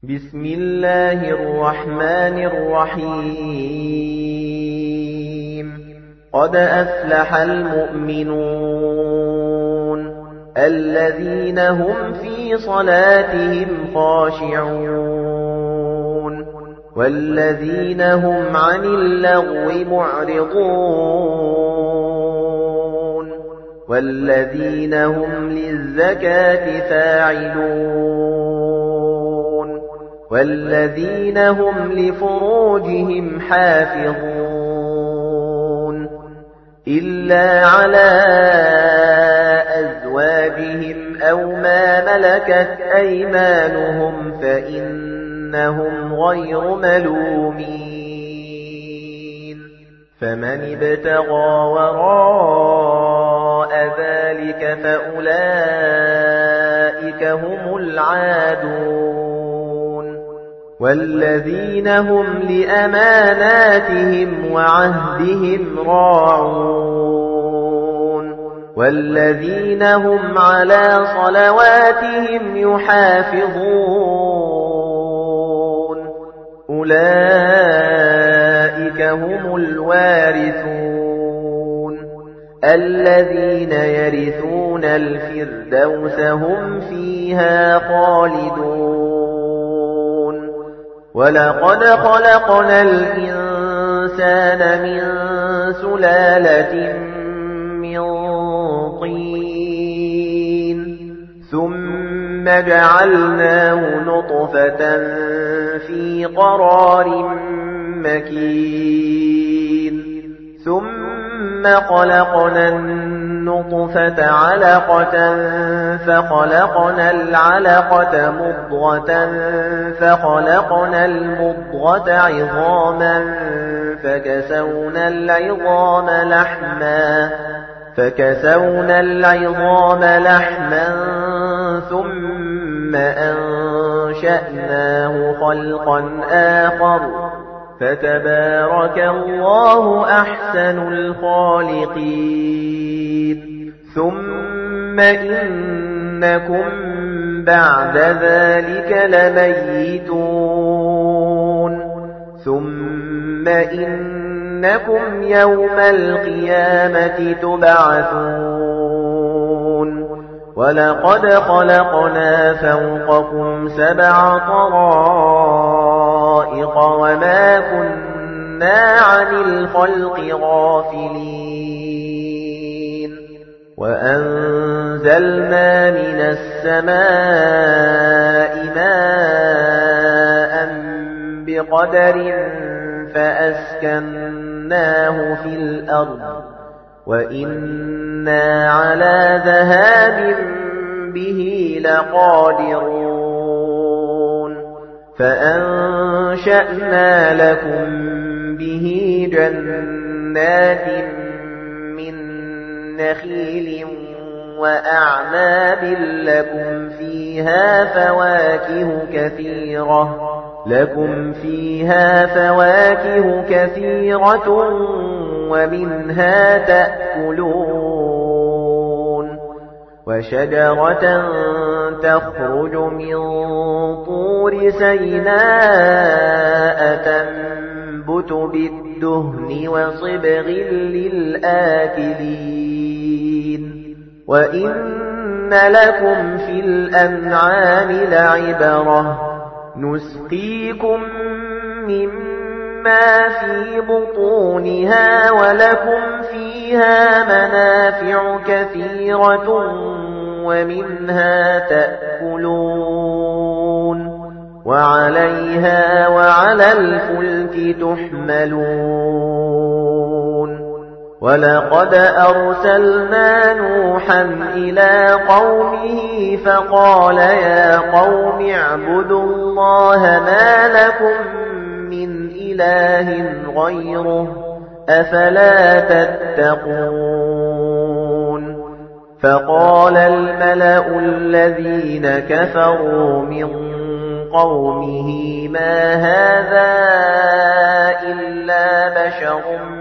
بسم الله الرحمن الرحيم قد أفلح المؤمنون الذين هم في صلاتهم خاشعون والذين هم عن اللغو معرضون والذين هم للزكاة فاعلون والذين هم لفروجهم حافظون إلا على أزواجهم أو ما ملكت أيمانهم فإنهم غير ملومين فمن ابتغى وراء ذلك فأولئك هم العادون والذين هم لأماناتهم وعهدهم راعون والذين هم على صلواتهم يحافظون أولئك هم الوارثون الذين يرثون الفردوس هم فيها خالدون ولقد خلقنا الإنسان من سلالة من طين ثم جعلناه نطفة في قرار مكين ثم خلقنا النطفة علقة فخلقنا العلقة مضغة فخلقنا المضغة عظاما فكسونا العظام لحما ثم أنشأناه خلقا آخر فتبارك الله أحسن الخالقين ثم إنكم بعد ذلك لميتون ثم إنكم يوم القيامة تبعثون ولقد خلقنا فوقكم 7 طرائق وما كنا عن الخلق غافلين وأنزلنا من السماء ماء بقدر فأسكناه في الأرض وإنا على ذهاب به لقادرون فأنشأنا لكم به جنات من نخيل وأعناب لكم فيها فواكه كثيرة ومنها تأكلون وشجرة تخرج من طور سيناء تنبت بالدهن وصبغ للآكلين وإن لكم في الأنعام لعبرة نسقيكم مما في بطونها ولكم فيها منافع كثيرة ومنها تأكلون وعليها وعلى الفلك تحملون ولقد أرسلنا نوحا إلى قومه فقال يا قوم اعبدوا الله ما لكم من إله غيره أفلا تتقون فقال الملأ الذين كفروا من قومه ما هذا إلا بشر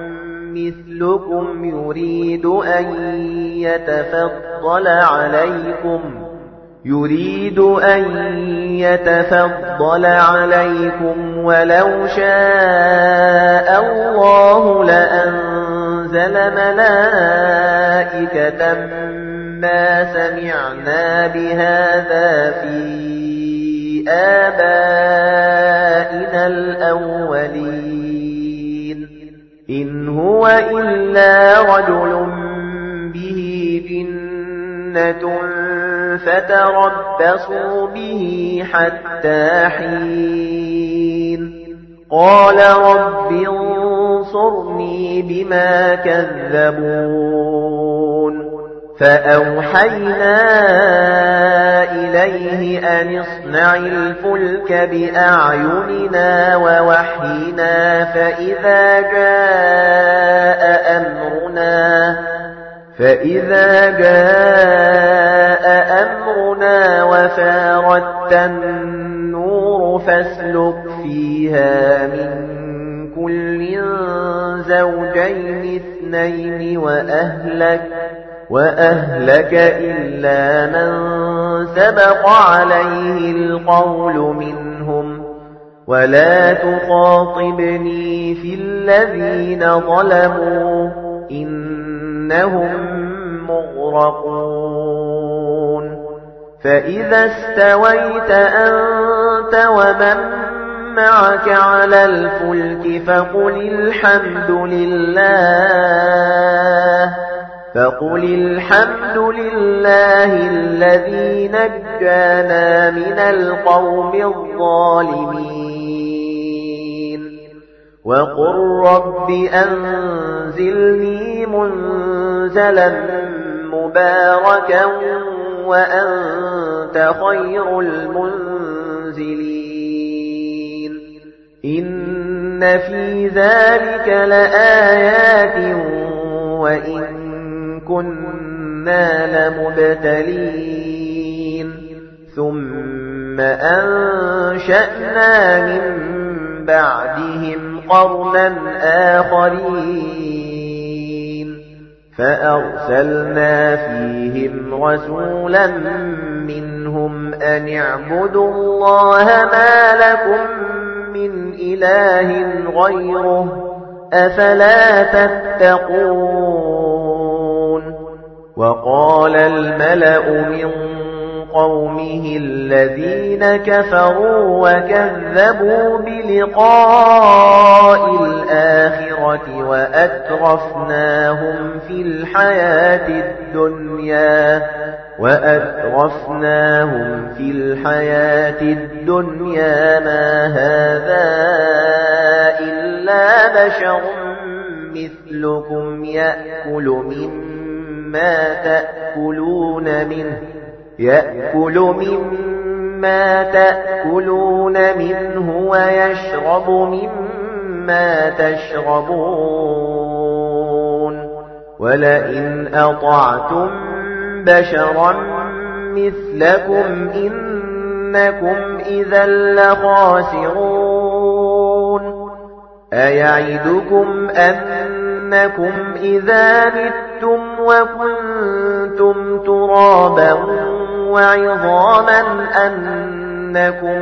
مثلكم يريد أن يتفضل فَضَّلَ عَلَيْكُمْ وَلَوْ شَاءَ اللَّهُ لَأَنزَلَ مَلَائِكَةً مَا سَمِعْنَا بِهَذَا فِي آبَائِنَا الْأَوَّلِينَ إِنْ هُوَ إِلَّا رَجُلٌ بِهِ جِنَّةٌ فَتَرَبَّصُوا بِهِ حَتَّى حِينٍ قَالَ رَبِّ انصُرْنِي بِمَا كَذَّبُونِ فَأَوْحَيْنَا إِلَيْهِ أَنِ اصْنَعِ الْفُلْكَ بِأَعْيُنِنَا وَوَحْيِنَا فَإِذَا جَاءَ أَمْرُنَا وَفَارَتِ النُّورُ فَاسْلُكْ فِيهَا مِنْ كُلٍّ زَوْجَيْنِ اثْنَيْنِ وَأَهْلَكَ إِلَّا مَنْ سَبَقَ عَلَيْهِ الْقَوْلُ مِنْهُمْ وَلَا تُخَاطِبْنِي فِي الَّذِينَ ظَلَمُوا إِنَّهُمْ مُغْرَقُونَ فَإِذَا استويت أَنْتَ وَمَنْ مَعَكَ عَلَى الْفُلْكِ فَقُلِ الْحَمْدُ لِلَّهِ الَّذِي نَجَّانَا مِنَ الْقَوْمِ الظَّالِمِينَ وَقُلْ رَبِّ أَنزِلْنِي مُنزَلًا مُبَارَكًا وَأَنْتَ خَيْرُ الْمُنزِلِينَ إِنَّ فِي ذَلِكَ لَآيَاتٍ وَإِنَّ كُنَّا لَمُبْتَلِينَ ثُمَّ أَنشَأْنَا مِن بَعْدِهِمْ قَرْنًا آخَرِينَ فَأَرْسَلْنَا فِيهِمْ رَسُولًا مِّنْهُمْ أَنِ اعْبُدُوا اللَّهَ مَا لَكُمْ مِنْ إِلَٰهٍ غَيْرُهُ أَفَلَا تَتَّقُونَ وَقَالَ الْمَلَأُ مِنْ قَوْمِهِ الَّذِينَ كَفَرُوا وَكَذَّبُوا بِلِقَاءِ الْآخِرَةِ وَأَتْرَفْنَاهُمْ فِي الْحَيَاةِ الدُّنْيَا مَا هَذَا إِلَّا بَشَرٌ مِثْلُكُمْ يَأْكُلُ مِمَّا تَأْكُلُونَ مِنْهُ وَيَشْرَبُ مِمَّا تَشْرَبُونَ وَلَئِنْ أَطَعْتُمْ بَشَرًا مِثْلَكُمْ إِنَّكُمْ إِذًا لَخَاسِرُونَ أَيَعِدُكُمْ أَنَّكُمْ إِذَا مِتُّمْ وَكُنْتُمْ تُرَابًا وَعِظَامًا أَنَّكُمْ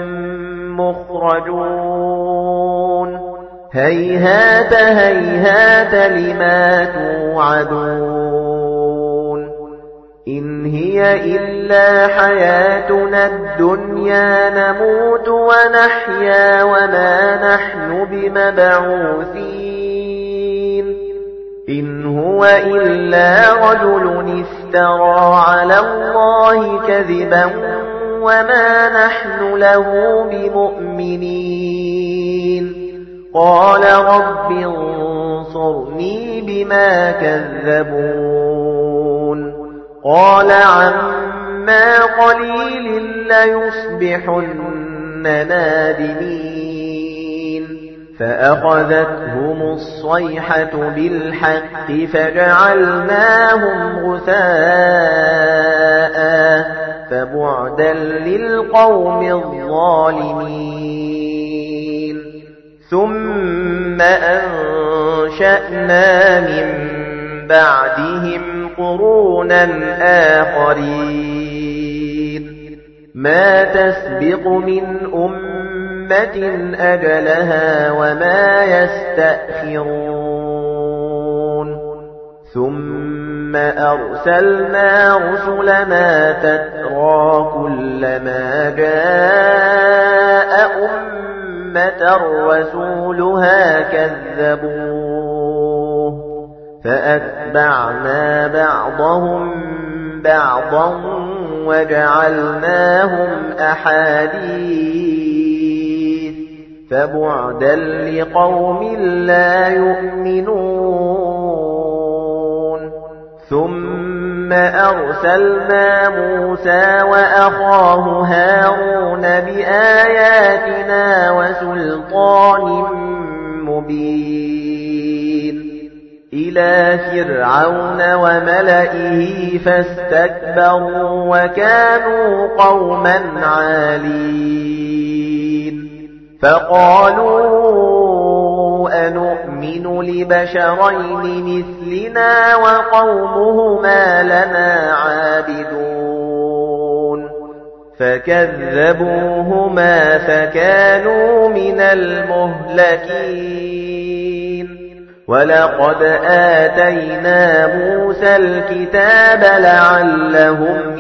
مُخْرَجُونَ هَيْهَاتَ هَيْهَاتَ لِمَا تُوعَدُونَ إِنْ هِيَ إِلَّا حَيَاتُنَا الدُّنْيَا نَمُوتُ وَنَحْيَا وَمَا نَحْنُ بِمَبْعُوثِينَ إِنْ هُوَ إِلَّا رَجُلٌ افْتَرَى عَلَى اللَّهِ كَذِبًا وَمَا نَحْنُ لَهُ بِمُؤْمِنِينَ قَالَ رَبِّ انصُرْنِي بِمَا كَذَّبُونِ قَالَ عَمَّا قَلِيلٍ لَّيُصْبِحُنَّ نَادِمِينَ فَأَخَذَتْهُمُ الصَّيْحَةُ بِالْحَقِّ فَجَعَلْنَاهُمْ غُثَاءً فَبُعْدًا لِّلْقَوْمِ الظَّالِمِينَ ثُمَّ أَنشَأْنَا مِن بَعْدِهِمْ قُرُونًا آخَرِينَ مَا تَسْبِقُ مِنْ أُمَّةٍ أَجَلَهَا وَمَا يَسْتَأْخِرُونَ ثُمَّ أَرْسَلْنَا رُسُلَنَا تَتْرَىٰ كُلَّمَا جَاءَ أُمَّةً رَّسُولُهَا كَذَّبُوهُ فَأَتْبَعْنَا بَعْضَهُم بَعْضًا وَجَعَلْنَاهُمْ أَحَادِيثَ فَبُعْدًا لِّقَوْمٍ لَّا يُؤْمِنُونَ ثُمَّ أَرْسَلْنَا مُوسَىٰ وَأَخَاهُ هَارُونَ بِآيَاتِنَا وَسُلْطَانٍ مُّبِينٍ إِلَىٰ فِرْعَوْنَ وَمَلَئِهِ فَاسْتَكْبَرُوا وَكَانُوا قَوْمًا عَالِينَ فَقَالُوا أَنُؤْمِنُ لِبَشَرَيْنِ مِثْلِنَا وَقَوْمُهُمَا لَنَا عَابِدُونَ فَكَذَّبُوهُمَا فَكَانُوا مِنَ الْمُهْلَكِينَ وَلَقَدْ آتَيْنَا مُوسَى الْكِتَابَ لَعَلَّهُمْ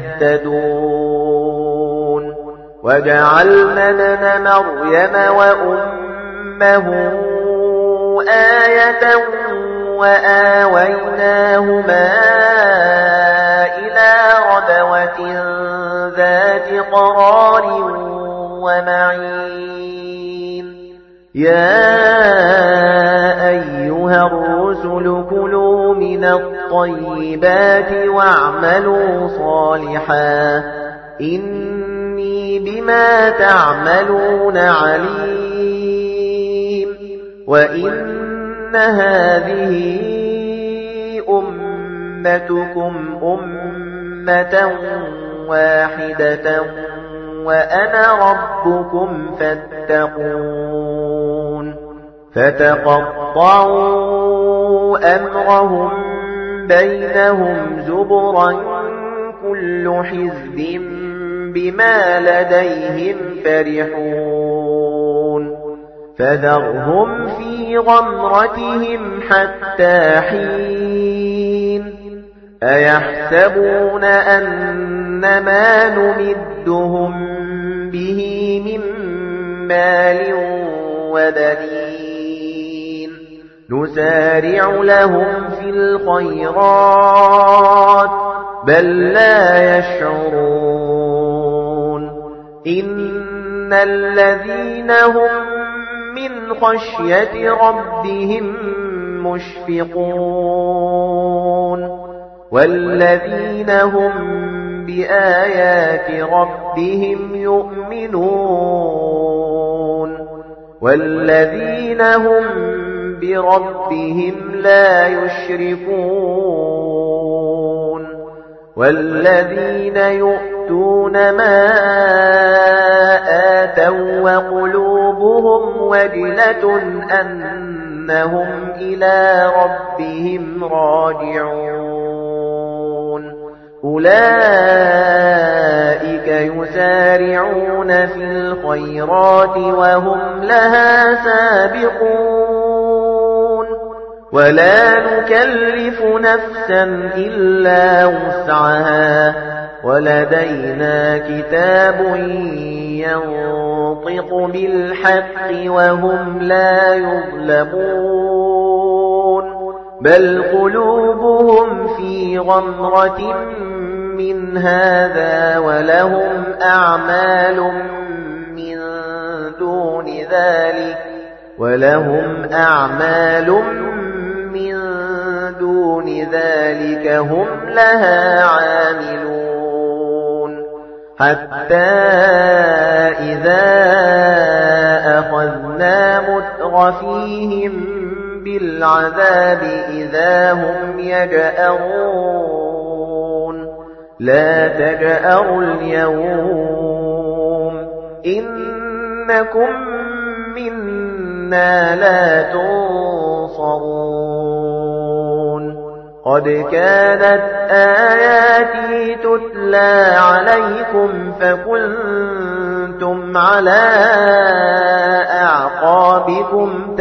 يَهْتَدُونَ وَجَعَلْنَا ابْنَ مَرْيَمَ وَأُمَّهُ آيَةً وَآوَيْنَاهُمَا إِلَىٰ رَبْوَةٍ ذَاتِ قَرَارٍ وَمَعِينٍ يَا أَيُّهَا الرُّسُلُ كُلُوا مِنَ الطَّيِّبَاتِ وَاعْمَلُوا صَالِحًا إِنِّي بِمَا تَعْمَلُونَ عَلِيمٌ وَإِنَّ هَٰذِهِ أُمَّتُكُمْ أُمَّةً وَاحِدَةً وَأَنَا رَبُّكُمْ فَاتَّقُونِ فَتَقَطَّعُوا أَمْرَهُم بَيْنَهُمْ زُبُرًا كُلُّ حِزْبٍ بِمَا لَدَيْهِمْ فَرِحُونَ فَذَرْهُمْ فِي غَمْرَتِهِمْ حَتَّىٰ حِينٍ أَيَحْسَبُونَ أَنَّمَا نُمِدُّهُم بِهِ مِن مَّالٍ وَبَنِينَ نُسَارِعُ لَهُمْ فِي الْخَيْرَاتِ بَل لَّا يَشْعُرُونَ إِنَّ الَّذِينَ هُم مِّنْ خَشْيَةِ رَبِّهِم مُّشْفِقُونَ وَالَّذِينَ هُم بِآيَاتِ رَبِّهِمْ يُؤْمِنُونَ وَالَّذِينَ هُم بِرَبِّهِمْ لَا يُشْرِكُونَ وَالَّذِينَ يُؤْتُونَ مَا آتَوا وَقُلُوبُهُمْ وَجِلَةٌ أَنَّهُمْ إِلَىٰ رَبِّهِمْ راجعون أُولَئِكَ يُسَارِعُونَ فِي الْخَيْرَاتِ وَهُمْ لَهَا سَابِقُونَ وَلَا نُكَلِّفُ نَفْسًا إِلَّا وُسْعَهَا وَلَدَيْنَا كِتَابٌ يَنطِقُ بِالْحَقِّ وَهُمْ لَا يُظْلَمُونَ بَلْ قُلُوبُهُمْ فِي غَمْرَةٍ مِّنْ هَٰذَا وَلَهُمْ أَعْمَالٌ مِّن دُونِ ذَلِكَ هُمْ لَهَا عَامِلُونَ حَتَّىٰ إِذَا أَخَذْنَا مُتْرَفِيهِم بِالْعَذَابِ إِذَا هُمْ يَجْأَرُونَ لَا تَجْأَرُوا الْيَوْمَ إِنَّكُم مِّنَّا لَا تُنصَرُونَ قد كانت آياتي تتلى عليكم فكنتم على أعقابكم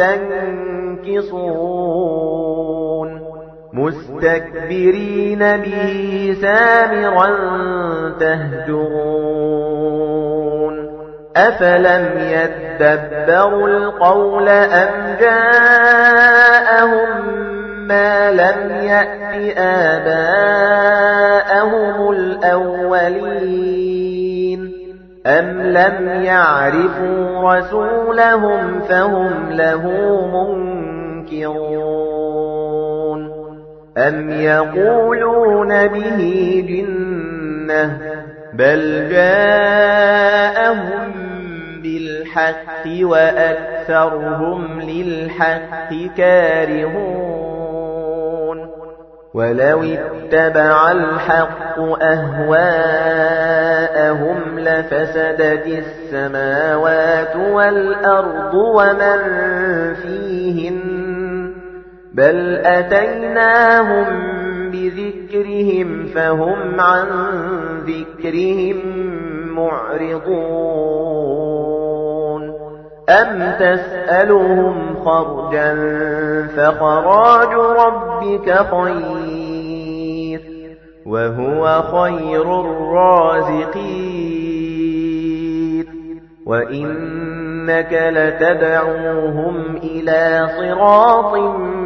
تنكصون مستكبرين به سامرا تهجرون أفلم يدبروا القول أم جاءهم ما لم يأت آباءهم الأولين أم لم يعرفوا رسولهم فهم له منكرون أم يقولون به جنة بل جاءهم بالحق وأكثرهم للحق كارهون ولو اتبع الحق أهواءهم لفسدت السماوات والأرض ومن فيهن بل أتيناهم بذكرهم فهم عن ذكرهم معرضون أم تسألهم خرجا فخراج ربك خير وهو خير الرازقين وإنك لتدعوهم إلى صراط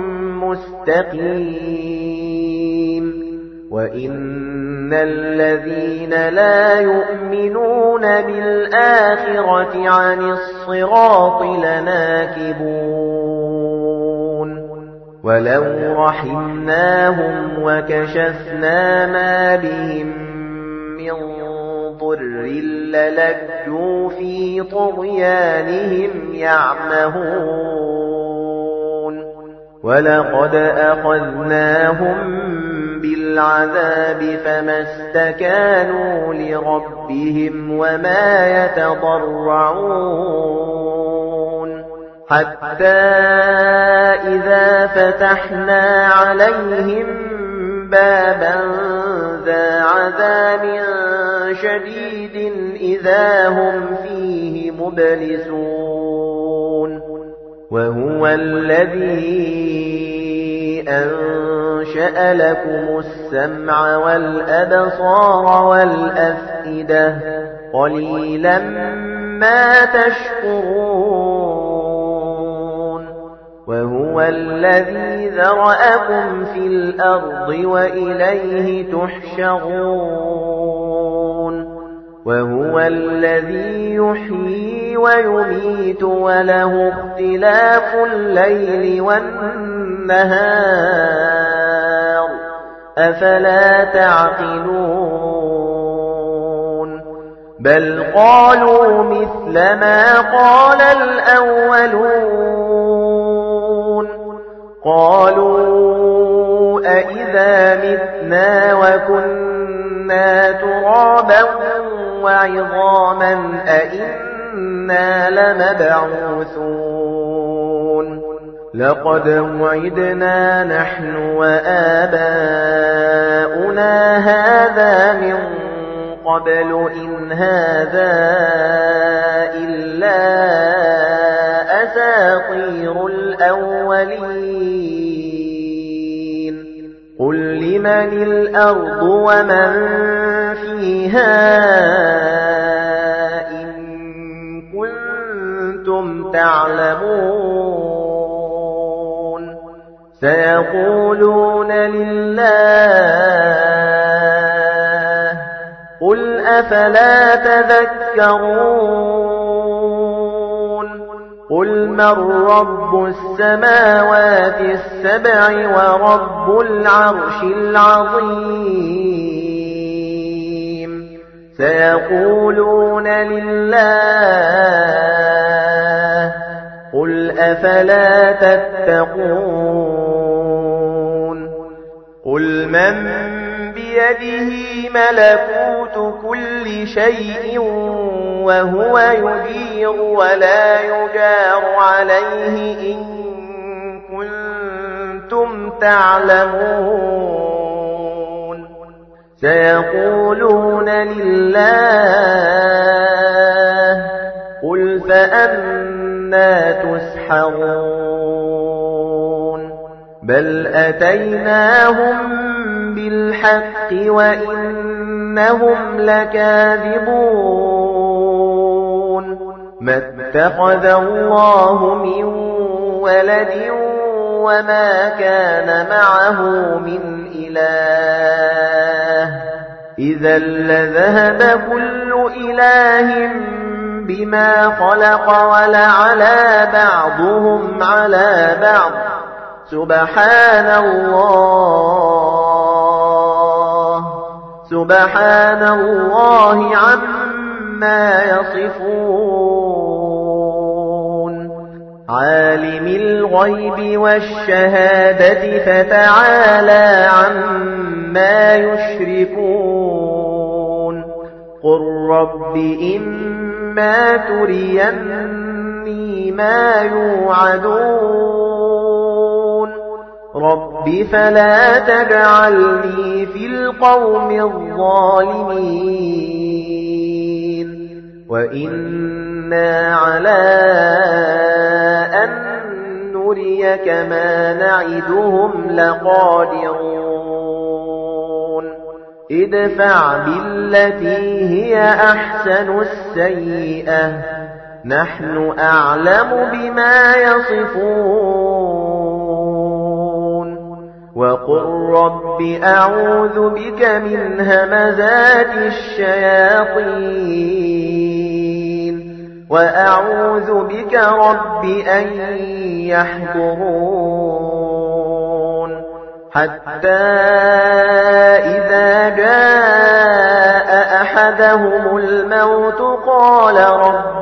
مستقيم وإن الذين لا يؤمنون بالآخرة عن الصراط لناكبون ولو رحمناهم وكشفنا ما بهم من ضر للجوا في طغيانهم يعمهون ولقد أخذناهم بالعذاب فما استكانوا لربهم وما يتضرعون حتى إذا فتحنا عليهم بابا ذا عذاب شديد إذا هم فيه مبلسون وهو الذي أنشأ لكم السمع والأبصار والأفئدة قليلا ما تشكرون وهو الذي ذرأكم في الأرض وإليه تحشرون وهو الذي يحيي ويميت وله اختلاف الليل والنهار أفلا تعقلون بل قالوا مثل ما قال الأولون قالوا أئذا متنا وكنا ترابا وعظاما أئنا لمبعوثون لقد وعدنا نحن وآباؤنا هذا من قبل إن هذا إلا أساطير الأولين قل لمن الأرض ومن فيها إن كنتم تعلمون سيقولون لله قل أفلا تذكرون قل من رب السماوات السبع ورب العرش العظيم سيقولون لله قل أفلا تتقون قل من بيده ملكوت كل شيء وهو يجير ولا يجار عليه إن كنتم تعلمون سيقولون لله قل فأنى تسحرون بل أتيناهم بالحق وإنهم لكاذبون ما اتخذ الله من ولد وما كان معه من إله إذا لذهب كل إله بما خلق ولعلى بعضهم على بعض سبحان الله عما يصفون عالم الغيب والشهادة فتعالى عما يشركون قل رب إما تريني ما يوعدون رب فلا تجعلني في القوم الظالمين وإنا على أن نريك ما نعدهم لقادرون ادفع بالتي هي أحسن السيئة نحن أعلم بما يصفون وقل رب أعوذ بك من همزات الشياطين وأعوذ بك رب أن يحضرون حتى إذا جاء أحدهم الموت قال رب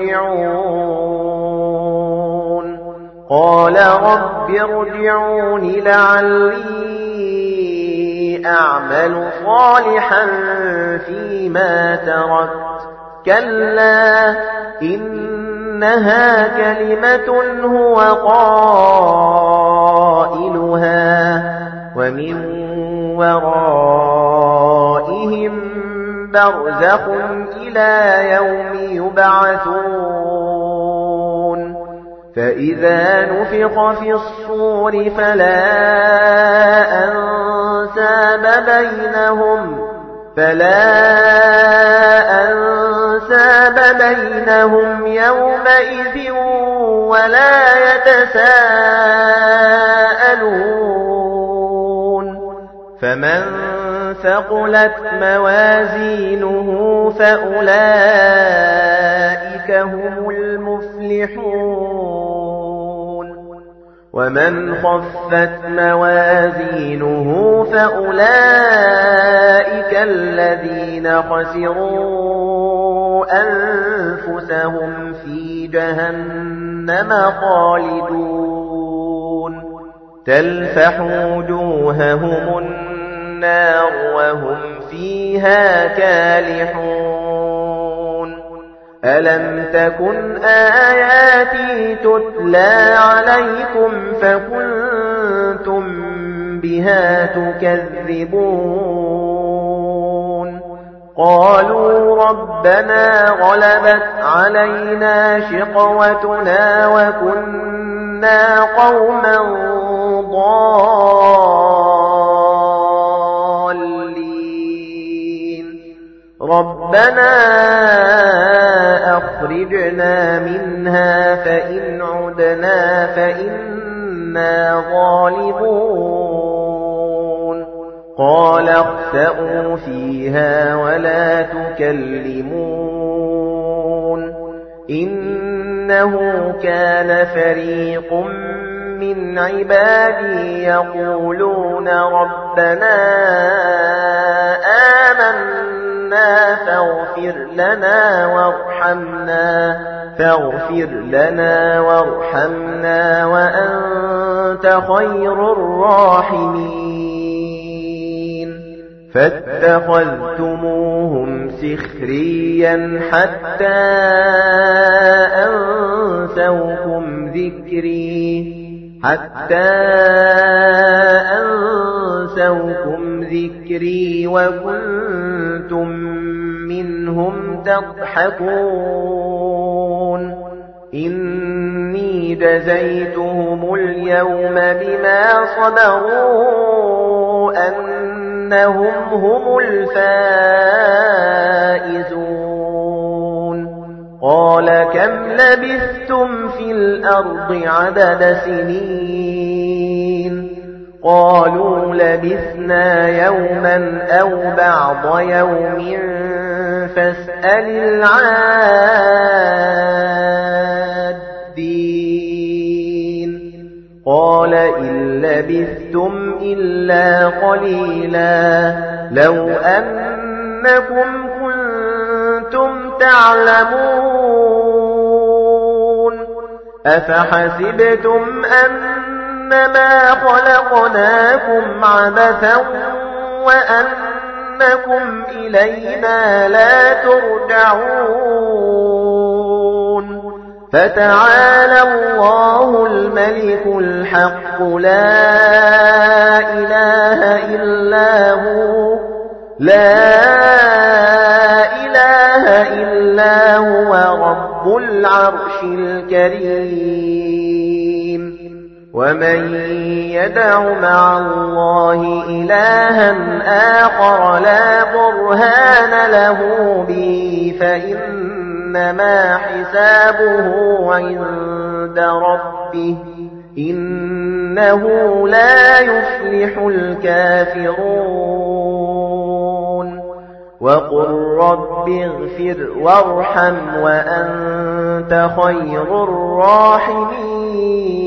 ارجعون لعلي أعمل صالحا فيما تركت كلا إنها كلمة هو قائلها ومن ورائهم برزخ إلى يوم يبعثون فإذا نفخ في الصور فلا أنساب بينهم يومئذ ولا يتساءلون فمن ثقلت موازينه فأولئك هم المفلحون ومن خفت موازينه فأولئك الذين خسروا أنفسهم في جهنم خالدون تلفح وجوههم النار وهم فيها كالحون ألم تكن آياتي تتلى عليكم فكنتم بها تكذبون قالوا ربنا غلبت علينا شقوتنا وكنا قوما ضالين ربنا أخرجنا منها فإن عدنا فإنا ظالمون قال اخسئوا فيها ولا تكلمون إنه كان فريق من عبادي يقولون ربنا آمنا فاغفر لنا وارحمنا وأنت خير الراحمين فاتخذتموهم سخريا حتى أنسوكم ذكري حتى ذِكْرِي وَكُنتُم مِّنْهُمْ تَضْحَكُونَ إِنِّي جَزَيْتُهُمُ الْيَوْمَ بِمَا صَبَرُوا أَنَّهُمْ هُمُ الْفَائِزُونَ قَالَ كَمْ لَبِثْتُمْ فِي الْأَرْضِ عَدَدَ سِنِينَ قَالُوا لَبِثْنَا يَوْمًا أَوْ بَعْضَ يَوْمٍ فَاسْأَلِ الْعَادِّينَ قَالَ إِن لَّبِثْتُمْ إِلَّا قَلِيلًا لَّوْ أَنَّكُمْ كُنتُمْ تعلمون أفحسبتم أنما خلقناكم عبثا وأنكم إلينا لا ترجعون فتعالى الله الملك الحق لا إله إلا هو رب العرش الكريم ومن يدع مع الله إلها آخر لا برهان له به فإنما حسابه عند ربه إنه لا يفلح الكافرون وقل رب اغفر وارحم وأنت خير الراحمين